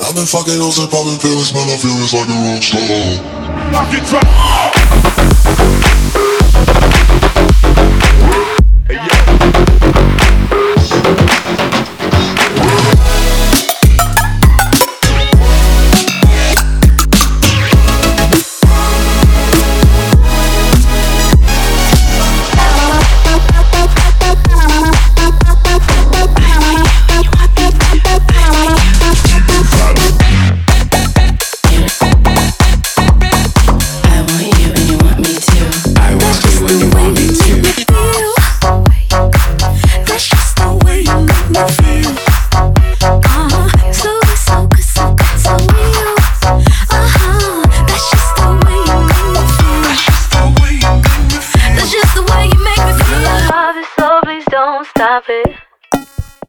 I've been fucking hoes and popping pills, man, I feel just like a rock star. Knock it drop.